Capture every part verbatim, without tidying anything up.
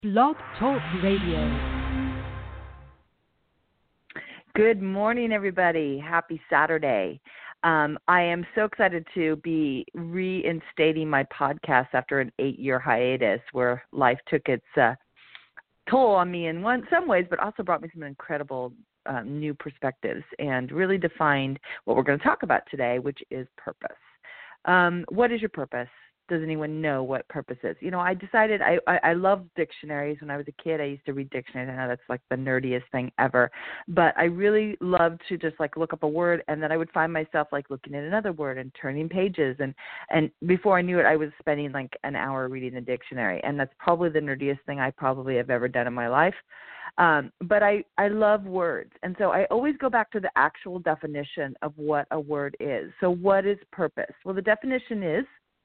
Blog Talk Radio. Good morning, everybody. Happy Saturday. Um, I am so excited to be reinstating my podcast after an eight-year hiatus where life took its uh, toll on me in one, some ways, but also brought me some incredible um, new perspectives and really defined what we're going to talk about today, which is purpose. Um, what is your purpose? Does anyone know what purpose is? You know, I decided I, I, I love dictionaries. When I was a kid, I used to read dictionaries. I know that's like the nerdiest thing ever. But I really loved to just like look up a word, and then I would find myself like looking at another word and turning pages. And, and before I knew it, I was spending like an hour reading the dictionary. And that's probably the nerdiest thing I probably have ever done in my life. Um, but I, I love words. And so I always go back to the actual definition of what a word is. So what is purpose? Well, the definition is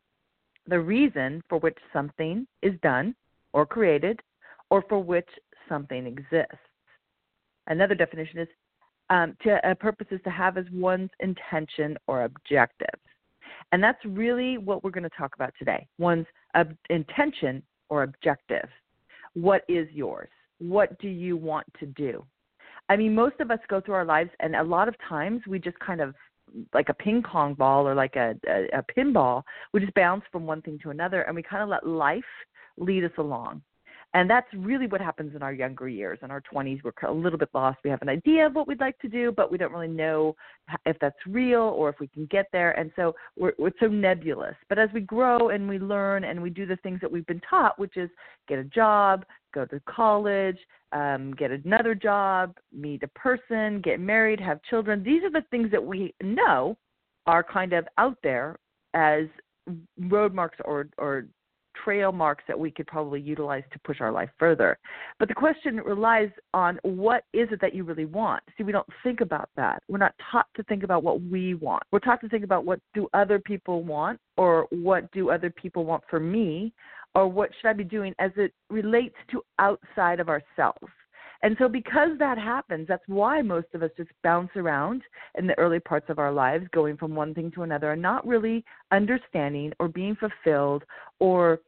the reason for which something is done or created or for which something exists. Another definition is um, to, a purpose is to have as one's intention or objective. And that's really what we're going to talk about today, one's ob- intention or objective. What is yours? What do you want to do? I mean, most of us go through our lives, and a lot of times we just kind of like a ping pong ball or like a, a, a pinball, we just bounce from one thing to another, and we kind of let life lead us along. And that's really what happens in our younger years. In our twenties, we're a little bit lost. We have an idea of what we'd like to do, but we don't really know if that's real or if we can get there. And so we're, we're so nebulous. But as we grow and we learn and we do the things that we've been taught, which is get a job, go to college, um, get another job, meet a person, get married, have children. These are the things that we know are kind of out there as road marks or, or trail marks that we could probably utilize to push our life further. But the question relies on what is it that you really want? See, we don't think about that. We're not taught to think about what we want. We're taught to think about what do other people want, or what do other people want for me, or what should I be doing as it relates to outside of ourselves. And so because that happens, that's why most of us just bounce around in the early parts of our lives, going from one thing to another and not really understanding or being fulfilled or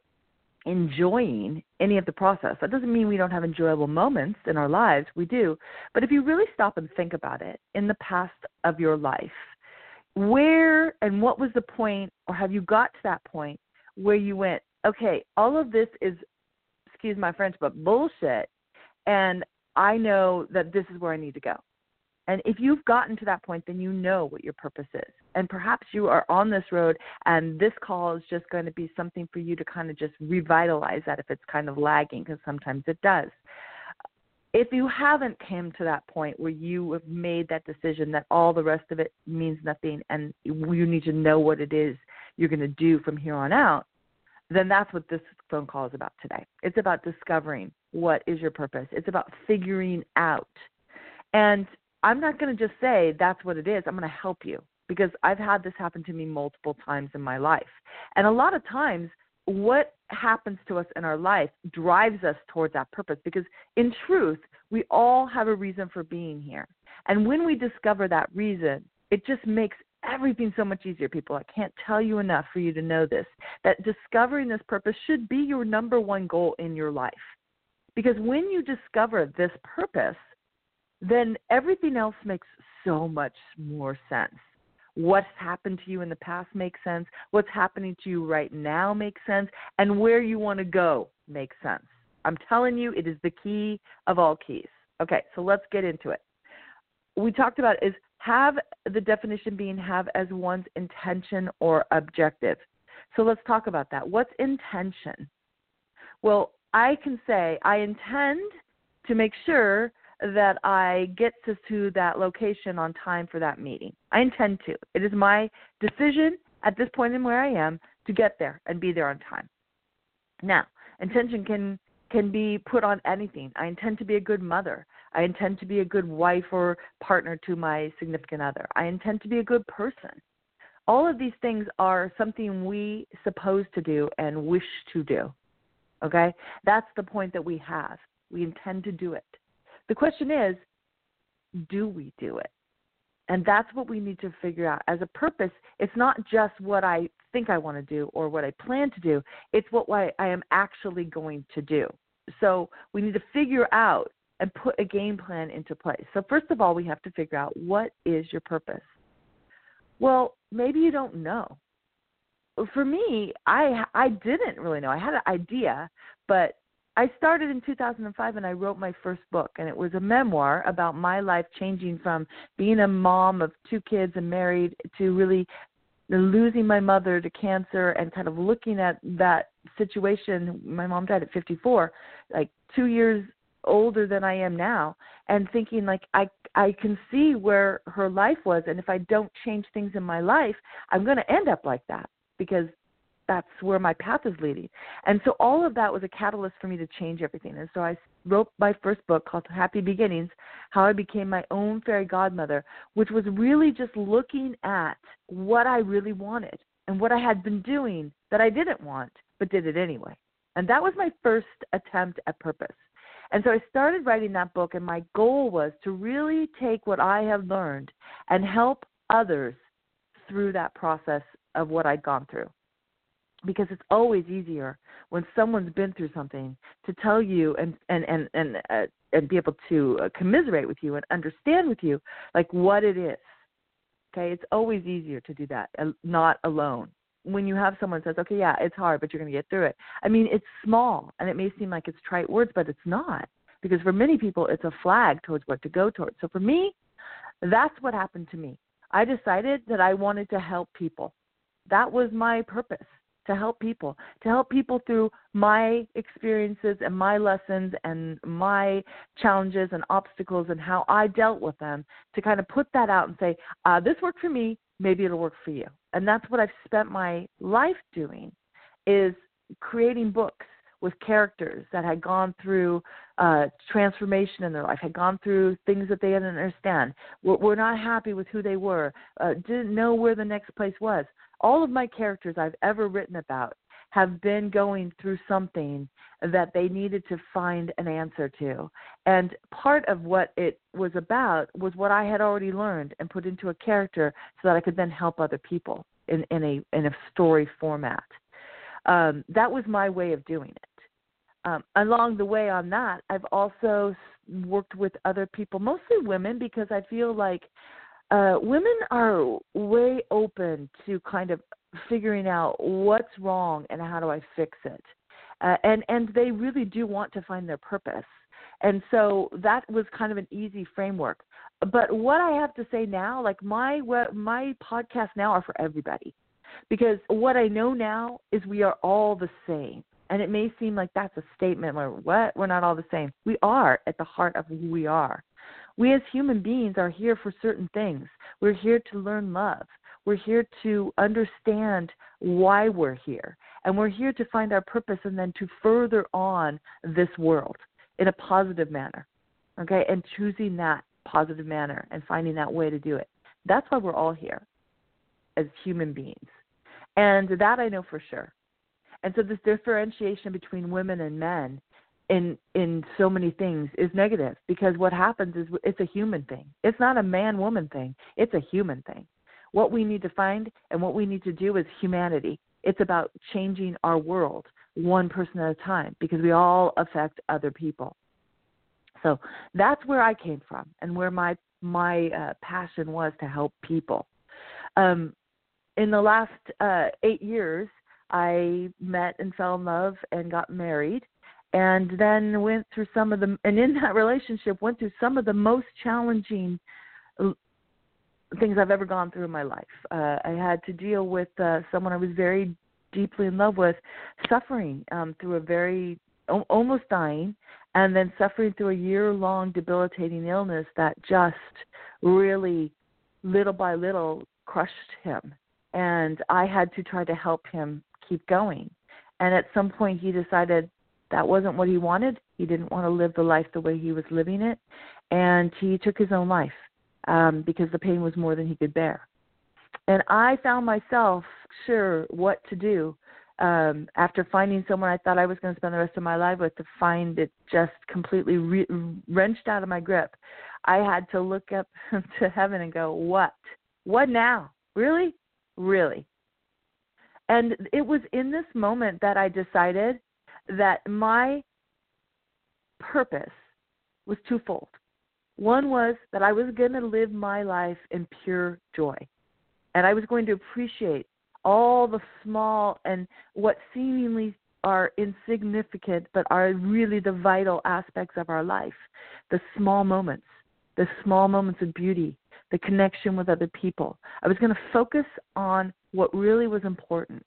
enjoying any of the process. That doesn't mean we don't have enjoyable moments in our lives. We do. But if you really stop and think about it, in the past of your life, where and what was the point, or have you got to that point where you went, okay, all of this is, excuse my French, but bullshit, and I know that this is where I need to go. And if you've gotten to that point, then you know what your purpose is. And perhaps you are on this road, and this call is just going to be something for you to kind of just revitalize that if it's kind of lagging, because sometimes it does. If you haven't come to that point where you have made that decision that all the rest of it means nothing and you need to know what it is you're going to do from here on out, then that's what this phone call is about today. It's about discovering what is your purpose. It's about figuring out. And I'm not going to just say that's what it is. I'm going to help you, because I've had this happen to me multiple times in my life. And a lot of times what happens to us in our life drives us towards that purpose, because in truth, we all have a reason for being here. And when we discover that reason, it just makes everything so much easier, people. I can't tell you enough for you to know this, that discovering this purpose should be your number one goal in your life. Because when you discover this purpose, then everything else makes so much more sense. What's happened to you in the past makes sense. What's happening to you right now makes sense. And where you want to go makes sense. I'm telling you, it is the key of all keys. Okay, so let's get into it. We talked about is have the definition being have as one's intention or objective. So let's talk about that. What's intention? Well, I can say I intend to make sure that I get to, to that location on time for that meeting. I intend to. It is my decision at this point in where I am to get there and be there on time. Now, intention can can be put on anything. I intend to be a good mother. I intend to be a good wife or partner to my significant other. I intend to be a good person. All of these things are something we supposed to do and wish to do. Okay? That's the point that we have. We intend to do it. The question is, do we do it? And that's what we need to figure out. As a purpose, it's not just what I think I want to do or what I plan to do. It's what I am actually going to do. So we need to figure out and put a game plan into place. So first of all, we have to figure out, what is your purpose? Well, maybe you don't know. For me, I I didn't really know. I had an idea, but I started in two thousand five and I wrote my first book, and it was a memoir about my life changing from being a mom of two kids and married to really losing my mother to cancer, and kind of looking at that situation. My mom died at fifty-four, like two years older than I am now, and thinking like I I can see where her life was, and if I don't change things in my life, I'm going to end up like that, because that's where my path is leading. And so all of that was a catalyst for me to change everything. And so I wrote my first book called Happy Beginnings, How I Became My Own Fairy Godmother, which was really just looking at what I really wanted and what I had been doing that I didn't want, but did it anyway. And that was my first attempt at purpose. And so I started writing that book, and my goal was to really take what I had learned and help others through that process of what I'd gone through. Because it's always easier when someone's been through something to tell you and and and and, uh, and be able to uh, commiserate with you and understand with you like what it is. Okay, it's always easier to do that, uh, not alone. When you have someone who says, okay, yeah, it's hard, but you're going to get through it. I mean, it's small, and it may seem like it's trite words, but it's not. Because for many people, it's a flag towards what to go towards. So for me, that's what happened to me. I decided that I wanted to help people. That was my purpose. To help people, to help people through my experiences and my lessons and my challenges and obstacles and how I dealt with them, to kind of put that out and say, uh, this worked for me, maybe it'll work for you. And that's what I've spent my life doing, is creating books with characters that had gone through uh, transformation in their life, had gone through things that they didn't understand, were, were not happy with who they were, uh, didn't know where the next place was. All of my characters I've ever written about have been going through something that they needed to find an answer to. And part of what it was about was what I had already learned and put into a character so that I could then help other people in, in a in a story format. Um, that was my way of doing it. Um, along the way on that, I've also worked with other people, mostly women, because I feel like Uh, women are way open to kind of figuring out what's wrong and how do I fix it. Uh, and, and they really do want to find their purpose. And so that was kind of an easy framework. But what I have to say now, like my my podcasts now are for everybody. Because what I know now is we are all the same. And it may seem like that's a statement where, what? We're not all the same. We are at the heart of who we are. We as human beings are here for certain things. We're here to learn love. We're here to understand why we're here. And we're here to find our purpose and then to further on this world in a positive manner, okay, and choosing that positive manner and finding that way to do it. That's why we're all here as human beings. And that I know for sure. And so this differentiation between women and men in in so many things is negative, because what happens is it's a human thing. It's not a man-woman thing. It's a human thing. What we need to find and what we need to do is humanity. It's about changing our world one person at a time, because we all affect other people. So that's where I came from and where my, my uh, passion was, to help people. Um, in the last uh, eight years, I met and fell in love and got married. And then went through some of the, and in that relationship, went through some of the most challenging things I've ever gone through in my life. Uh, I had to deal with uh, someone I was very deeply in love with, suffering um, through a very, o- almost dying, and then suffering through a year-long debilitating illness that just really, little by little, crushed him. And I had to try to help him keep going. And at some point he decided that wasn't what he wanted. He didn't want to live the life the way he was living it. And he took his own life um, because the pain was more than he could bear. And I found myself sure what to do um, after finding someone I thought I was going to spend the rest of my life with, to find it just completely re- wrenched out of my grip. I had to look up to heaven and go, what? What now? Really? Really? And it was in this moment that I decided that my purpose was twofold. One was that I was going to live my life in pure joy, and I was going to appreciate all the small and what seemingly are insignificant but are really the vital aspects of our life, the small moments, the small moments of beauty, the connection with other people. I was going to focus on what really was important.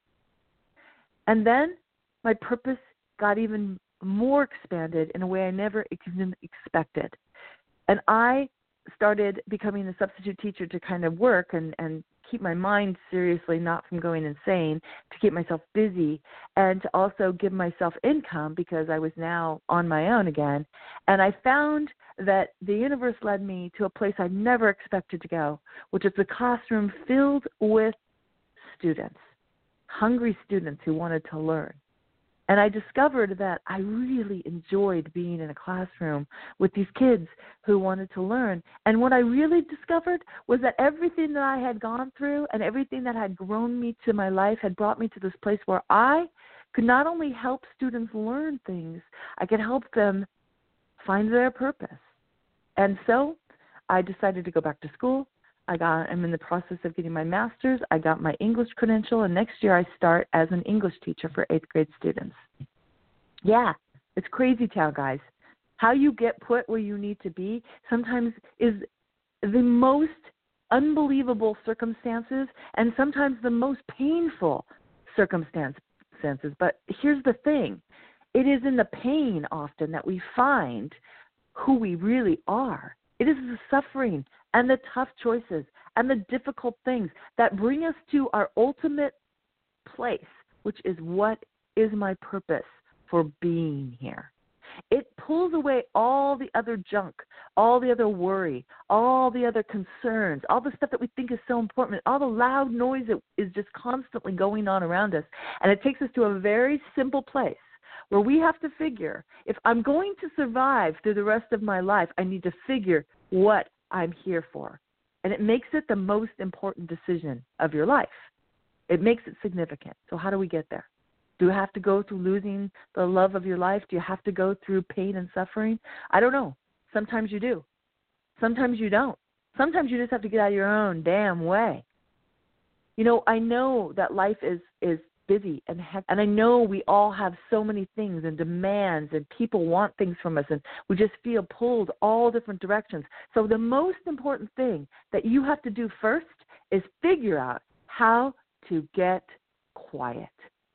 And then my purpose got even more expanded in a way I never even expected. And I started becoming a substitute teacher to kind of work and, and keep my mind seriously, not from going insane, to keep myself busy, and to also give myself income because I was now on my own again. And I found that the universe led me to a place I never expected to go, which is a classroom filled with students, hungry students who wanted to learn. And I discovered that I really enjoyed being in a classroom with these kids who wanted to learn. And what I really discovered was that everything that I had gone through and everything that had grown me to my life had brought me to this place where I could not only help students learn things, I could help them find their purpose. And so I decided to go back to school. I got, I'm in the process of getting my master's. I got my English credential, and next year I start as an English teacher for eighth grade students. Yeah, it's crazy town, guys. How you get put where you need to be sometimes is the most unbelievable circumstances and sometimes the most painful circumstances. But here's the thing. It is in the pain often that we find who we really are. It is the suffering and the tough choices and the difficult things that bring us to our ultimate place, which is what is my purpose for being here. It pulls away all the other junk, all the other worry, all the other concerns, all the stuff that we think is so important, all the loud noise that is just constantly going on around us. And it takes us to a very simple place where we have to figure, if I'm going to survive through the rest of my life, I need to figure what I'm here for. And it makes it the most important decision of your life. It makes it significant. So how do we get there? Do you have to go through losing the love of your life? Do you have to go through pain and suffering? I don't know. Sometimes you do. Sometimes you don't. Sometimes you just have to get out of your own damn way. You know, I know that life is, is busy and hectic, and I know we all have so many things and demands, and people want things from us, and we just feel pulled all different directions. So the most important thing that you have to do first is figure out how to get quiet.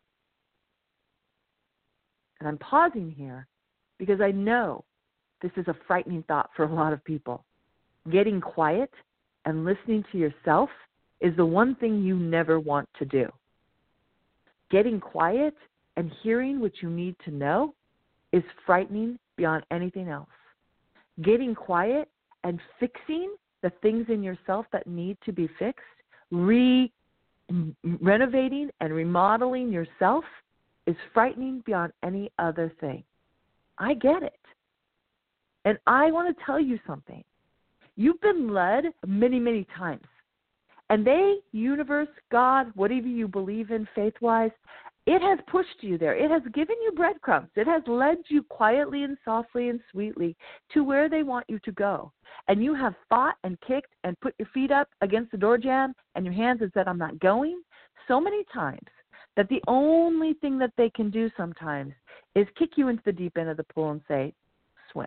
And I'm pausing here because I know this is a frightening thought for a lot of people. Getting quiet and listening to yourself is the one thing you never want to do. Getting quiet and hearing what you need to know is frightening beyond anything else. Getting quiet and fixing the things in yourself that need to be fixed, re- renovating and remodeling yourself is frightening beyond any other thing. I get it. And I want to tell you something. You've been led many, many times. And they, universe, God, whatever you believe in faith-wise, it has pushed you there. It has given you breadcrumbs. It has led you quietly and softly and sweetly to where they want you to go. And you have fought and kicked and put your feet up against the door jamb and your hands and said, I'm not going, so many times that the only thing that they can do sometimes is kick you into the deep end of the pool and say, swim.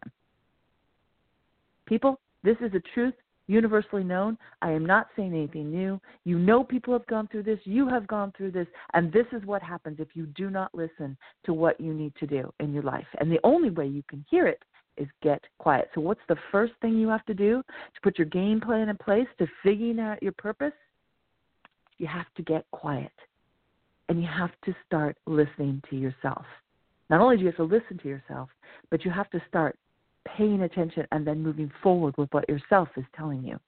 People, this is a truth universally known. I am not saying anything new. You know people have gone through this. You have gone through this. And this is what happens if you do not listen to what you need to do in your life. And the only way you can hear it is get quiet. So what's the first thing you have to do to put your game plan in place to figuring out your purpose? You have to get quiet. And you have to start listening to yourself. Not only do you have to listen to yourself, but you have to start paying attention and then moving forward with what yourself is telling you.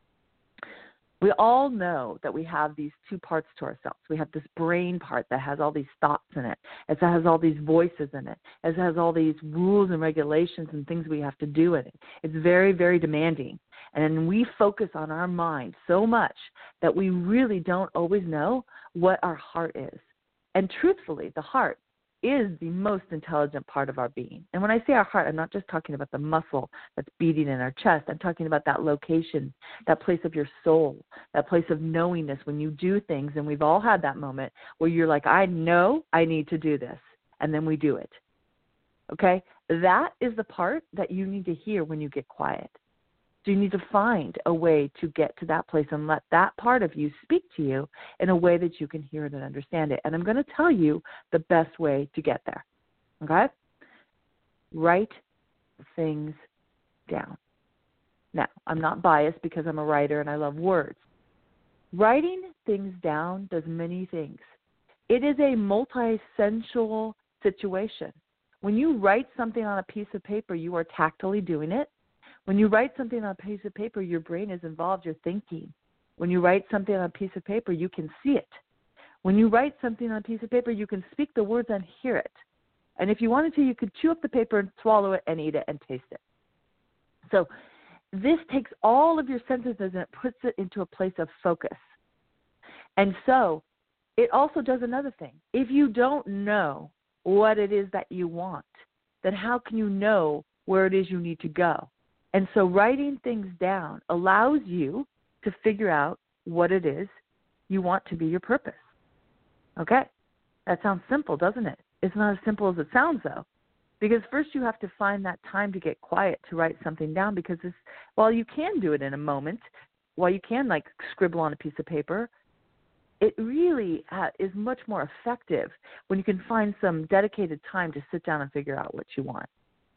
We all know that we have these two parts to ourselves. We have this brain part that has all these thoughts in it. It has all these voices in it. It has all these rules and regulations and things we have to do in it. It's very, very demanding. And we focus on our mind so much that we really don't always know what our heart is. And truthfully, the heart is the most intelligent part of our being. And when I say our heart, I'm not just talking about the muscle that's beating in our chest. I'm talking about that location, that place of your soul, that place of knowingness when you do things. And we've all had that moment where you're like, I know I need to do this. And then we do it. Okay? That is the part that you need to hear when you get quiet. So you need to find a way to get to that place and let that part of you speak to you in a way that you can hear it and understand it. And I'm going to tell you the best way to get there. Okay? Write things down. Now, I'm not biased because I'm a writer and I love words. Writing things down does many things. It is a multi-sensual situation. When you write something on a piece of paper, you are tactily doing it. When you write something on a piece of paper, your brain is involved, you're thinking. When you write something on a piece of paper, you can see it. When you write something on a piece of paper, you can speak the words and hear it. And if you wanted to, you could chew up the paper and swallow it and eat it and taste it. So this takes all of your senses and it puts it into a place of focus. And so it also does another thing. If you don't know what it is that you want, then how can you know where it is you need to go? And so writing things down allows you to figure out what it is you want to be your purpose. Okay? That sounds simple, doesn't it? It's not as simple as it sounds, though. Because first you have to find that time to get quiet to write something down because this, while you can do it in a moment, while you can like scribble on a piece of paper, it really uh, is much more effective when you can find some dedicated time to sit down and figure out what you want.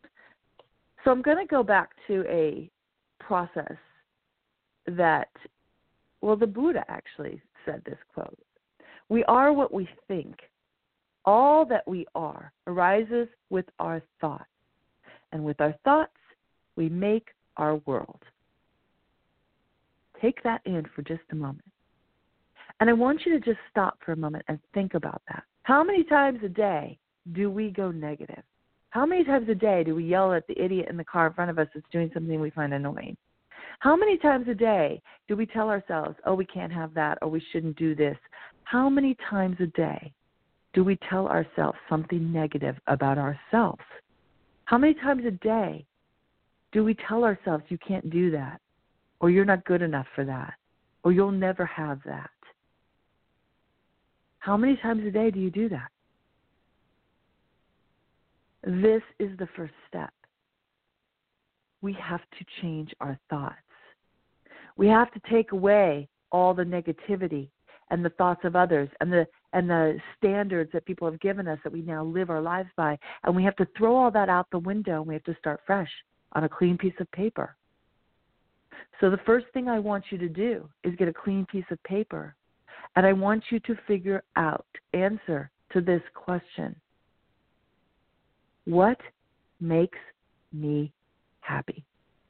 So I'm going to go back to a process that, well, the Buddha actually said this quote. We are what we think. All that we are arises with our thoughts. And with our thoughts, we make our world. Take that in for just a moment. And I want you to just stop for a moment and think about that. How many times a day do we go negative? How many times a day do we yell at the idiot in the car in front of us that's doing something we find annoying? How many times a day do we tell ourselves, oh, we can't have that, or we shouldn't do this? How many times a day do we tell ourselves something negative about ourselves? How many times a day do we tell ourselves you can't do that, or you're not good enough for that, or you'll never have that? How many times a day do you do that? This is the first step. We have to change our thoughts. We have to take away all the negativity and the thoughts of others and the and the standards that people have given us that we now live our lives by. And we have to throw all that out the window and we have to start fresh on a clean piece of paper. So the first thing I want you to do is get a clean piece of paper. And I want you to figure out, answer to this question. What makes me happy?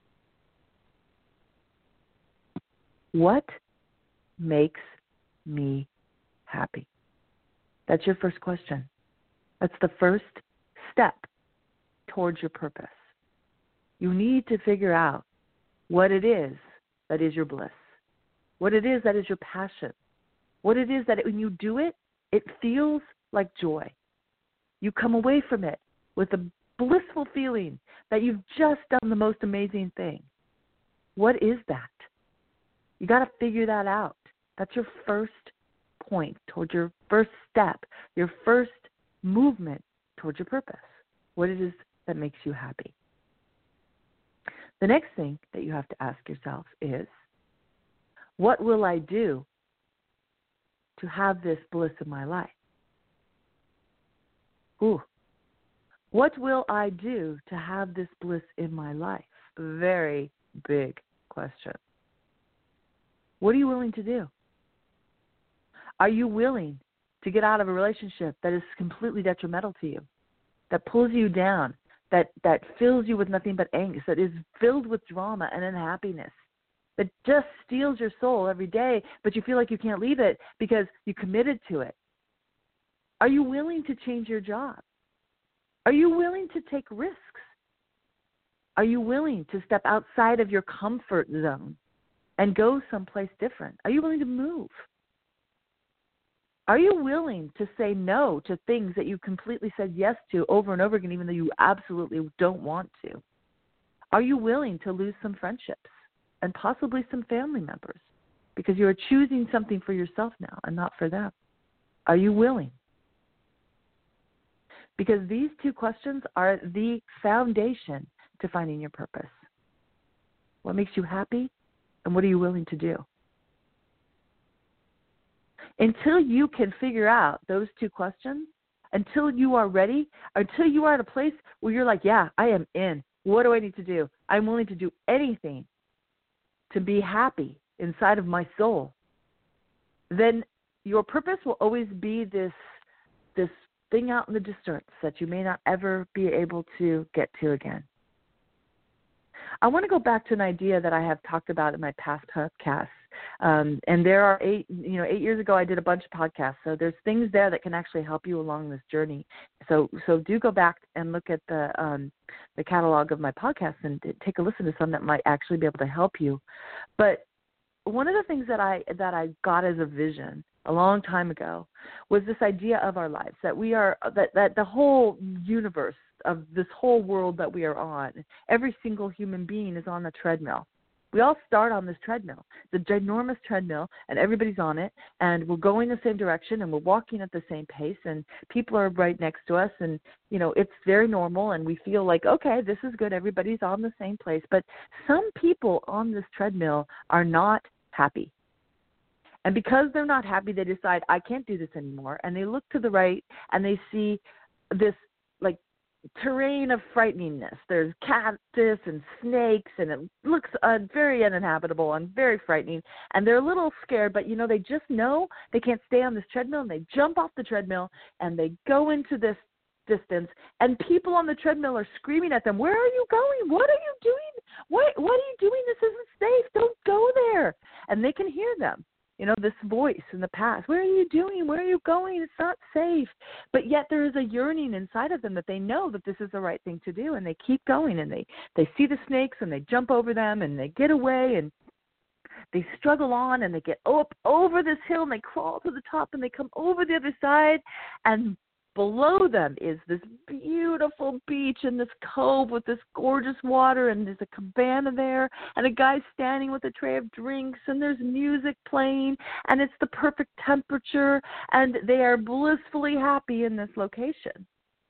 What makes me happy? That's your first question. That's the first step towards your purpose. You need to figure out what it is that is your bliss, what it is that is your passion, what it is that when you do it, it feels like joy. You come away from it with a blissful feeling that you've just done the most amazing thing. What is that? You got to figure that out. That's your first point towards your first step, your first movement towards your purpose, what it is that makes you happy. The next thing that you have to ask yourself is, what will I do to have this bliss in my life? Ooh. What will I do to have this bliss in my life? Very big question. What are you willing to do? Are you willing to get out of a relationship that is completely detrimental to you, that pulls you down, that, that fills you with nothing but angst, that is filled with drama and unhappiness, that just steals your soul every day, but you feel like you can't leave it because you committed to it? Are you willing to change your job? Are you willing to take risks? Are you willing to step outside of your comfort zone and go someplace different? Are you willing to move? Are you willing to say no to things that you completely said yes to over and over again, even though you absolutely don't want to? Are you willing to lose some friendships and possibly some family members because you are choosing something for yourself now and not for them? Are you willing? Because these two questions are the foundation to finding your purpose. What makes you happy, and what are you willing to do? Until you can figure out those two questions, until you are ready, until you are at a place where you're like, yeah, I am in. What do I need to do? I'm willing to do anything to be happy inside of my soul. Then your purpose will always be this, this thing out in the distance that you may not ever be able to get to again. I want to go back to an idea that I have talked about in my past podcasts. Um, and there are eight, you know, eight years ago, I did a bunch of podcasts. So there's things there that can actually help you along this journey. So, so do go back and look at the, um, the catalog of my podcasts and take a listen to some that might actually be able to help you. But one of the things that I, that I got as a vision a long time ago was this idea of our lives, that we are, that, that the whole universe of this whole world that we are on, every single human being is on a treadmill. We all start on this treadmill. It's a ginormous treadmill, and everybody's on it, and we're going the same direction, and we're walking at the same pace, and people are right next to us, and, you know, it's very normal, and we feel like, okay, this is good, everybody's on the same place. But some people on this treadmill are not happy. And because they're not happy, they decide, I can't do this anymore, and they look to the right, and they see this, like, terrain of frighteningness. There's cactus and snakes, and it looks uh, very uninhabitable and very frightening. And they're a little scared, but, you know, they just know they can't stay on this treadmill, and they jump off the treadmill, and they go into this distance, and people on the treadmill are screaming at them, where are you going? What are you doing? What, what are you doing? This isn't safe. Don't go there. And they can hear them. You know, this voice in the past, what are you doing? Where are you going? It's not safe. But yet there is a yearning inside of them that they know that this is the right thing to do, and they keep going, and they, they see the snakes, and they jump over them, and they get away, and they struggle on, and they get up over this hill, and they crawl to the top, and they come over the other side, and below them is this beautiful beach and this cove with this gorgeous water, and there's a cabana there, and a guy standing with a tray of drinks, and there's music playing, and it's the perfect temperature, and they are blissfully happy in this location.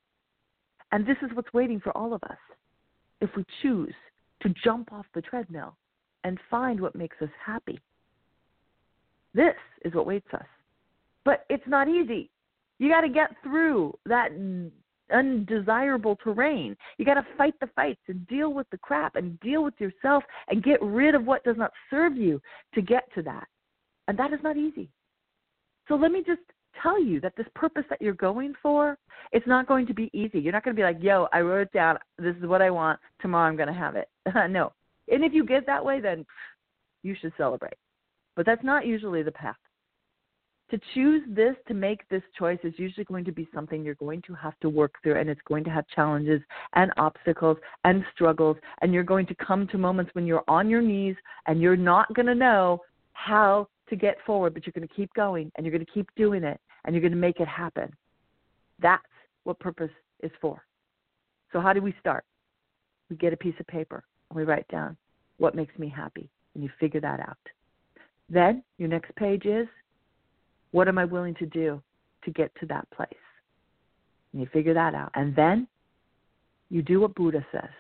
And this is what's waiting for all of us if we choose to jump off the treadmill and find what makes us happy. This is what waits us. But it's not easy. You got to get through that undesirable terrain. You got to fight the fights and deal with the crap and deal with yourself and get rid of what does not serve you to get to that. And that is not easy. So let me just tell you that this purpose that you're going for, it's not going to be easy. You're not going to be like, yo, I wrote it down. This is what I want. Tomorrow I'm going to have it. No. And if you get that way, then you should celebrate. But that's not usually the path. To choose this, to make this choice, is usually going to be something you're going to have to work through, and it's going to have challenges and obstacles and struggles, and you're going to come to moments when you're on your knees and you're not going to know how to get forward, but you're going to keep going, and you're going to keep doing it, and you're going to make it happen. That's what purpose is for. So how do we start? We get a piece of paper, and we write down what makes me happy, and you figure that out. Then your next page is, what am I willing to do to get to that place? And you figure that out. And then you do what Buddha says.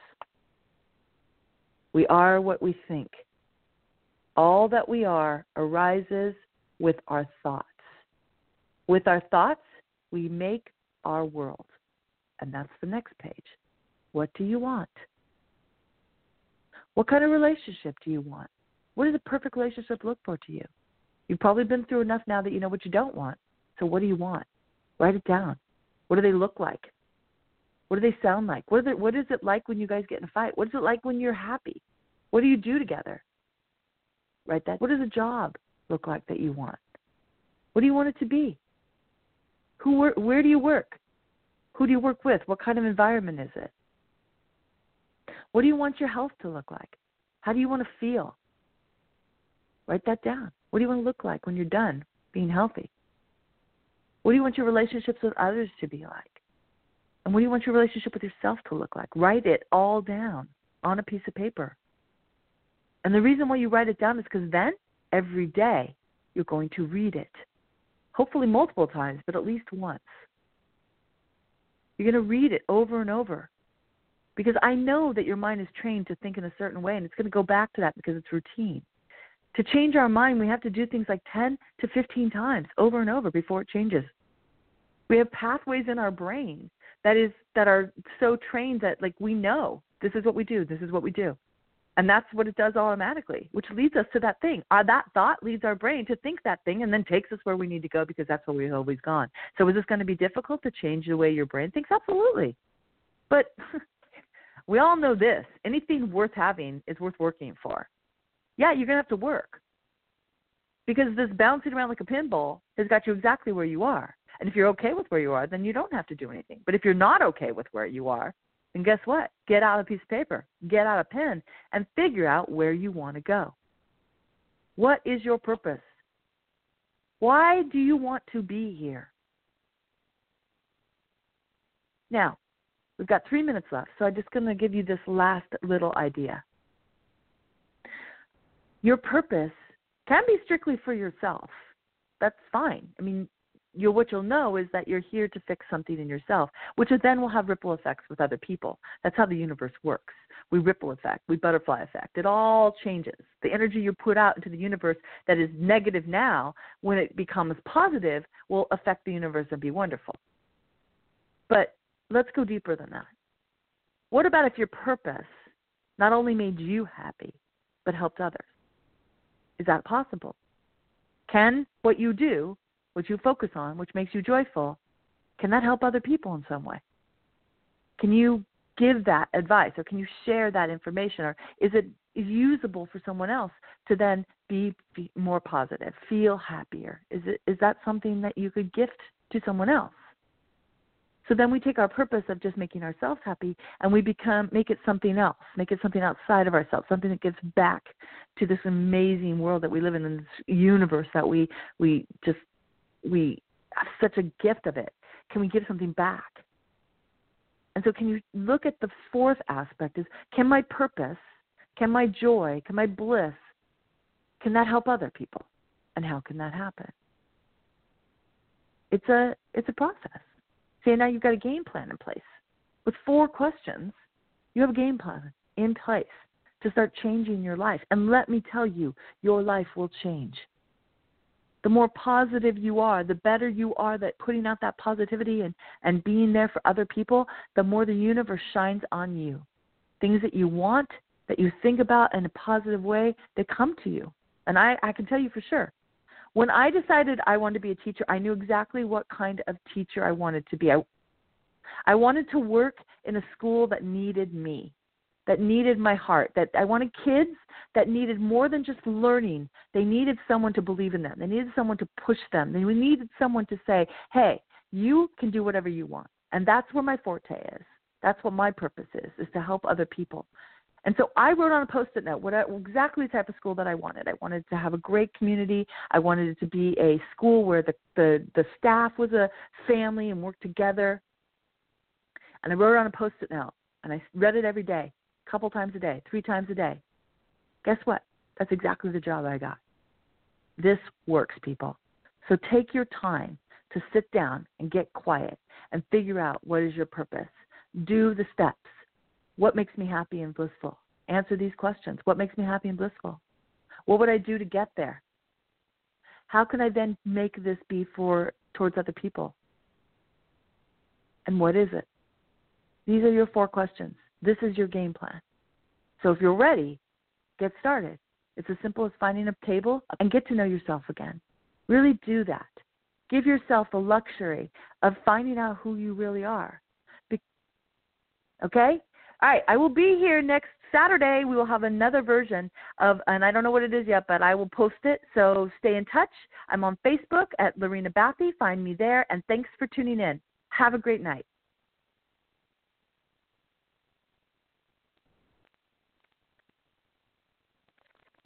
We are what we think. All that we are arises with our thoughts. With our thoughts, we make our world. And that's the next page. What do you want? What kind of relationship do you want? What does a perfect relationship look for to you? You've probably been through enough now that you know what you don't want. So what do you want? Write it down. What do they look like? What do they sound like? What is it, what is it like when you guys get in a fight? What is it like when you're happy? What do you do together? Write that. What does a job look like that you want? What do you want it to be? Who? Where do you work? Who do you work with? What kind of environment is it? What do you want your health to look like? How do you want to feel? Write that down. What do you want to look like when you're done being healthy? What do you want your relationships with others to be like? And what do you want your relationship with yourself to look like? Write it all down on a piece of paper. And the reason why you write it down is because then, every day, you're going to read it. Hopefully multiple times, but at least once. You're going to read it over and over. Because I know that your mind is trained to think in a certain way, and it's going to go back to that because it's routine. To change our mind, we have to do things like ten to fifteen times over and over before it changes. We have pathways in our brain that is that are so trained that, like, we know this is what we do, this is what we do. And that's what it does automatically, which leads us to that thing. Uh, that thought leads our brain to think that thing and then takes us where we need to go because that's where we've always gone. So is this going to be difficult to change the way your brain thinks? Absolutely. But we all know this. Anything worth having is worth working for. Yeah, you're going to have to work because this bouncing around like a pinball has got you exactly where you are. And if you're okay with where you are, then you don't have to do anything. But if you're not okay with where you are, then guess what? Get out a piece of paper, get out a pen, and figure out where you want to go. What is your purpose? Why do you want to be here? Now, we've got three minutes left, so I'm just going to give you this last little idea. Your purpose can be strictly for yourself. That's fine. I mean, You'll, what you'll know is that you're here to fix something in yourself, which then will have ripple effects with other people. That's how the universe works. We ripple effect, we butterfly effect. It all changes. The energy you put out into the universe that is negative now, when it becomes positive, will affect the universe and be wonderful. But let's go deeper than that. What about if your purpose not only made you happy, but helped others? Is that possible? Can what you do, what you focus on, which makes you joyful, can that help other people in some way? Can you give that advice, or can you share that information, or is it usable for someone else to then be, be more positive, feel happier? Is it is that something that you could gift to someone else? So then we take our purpose of just making ourselves happy and we become make it something else, make it something outside of ourselves, something that gives back to this amazing world that we live in, in this universe that we we just we have such a gift of it. Can we give something back? And so can you look at the fourth aspect is, can my purpose, can my joy, can my bliss, can that help other people? And how can that happen? It's a it's a process. See, now you've got a game plan in place. With four questions, you have a game plan in place to start changing your life. And let me tell you, your life will change. The more positive you are, the better you are at putting out that positivity and, and being there for other people, the more the universe shines on you. Things that you want, that you think about in a positive way, they come to you. And I, I can tell you for sure. When I decided I wanted to be a teacher, I knew exactly what kind of teacher I wanted to be. I, I wanted to work in a school that needed me, that needed my heart, that I wanted kids that needed more than just learning. They needed someone to believe in them. They needed someone to push them. They needed someone to say, hey, you can do whatever you want. And that's where my forte is. That's what my purpose is, is to help other people. And so I wrote on a Post-it note what I, exactly the type of school that I wanted. I wanted to have a great community. I wanted it to be a school where the, the, the staff was a family and worked together. And I wrote it on a Post-it note, and I read it every day, a couple times a day, three times a day. Guess what? That's exactly the job I got. This works, people. So take your time to sit down and get quiet and figure out what is your purpose. Do the steps. What makes me happy and blissful? Answer these questions. What makes me happy and blissful? What would I do to get there? How can I then make this be for towards other people? And what is it? These are your four questions. This is your game plan. So if you're ready, get started. It's as simple as finding a table and get to know yourself again. Really do that. Give yourself the luxury of finding out who you really are. Be- okay? All right, I will be here next Saturday. We will have another version of, and I don't know what it is yet, but I will post it. So stay in touch. I'm on Facebook at Lorena Bathy. Find me there. And thanks for tuning in. Have a great night.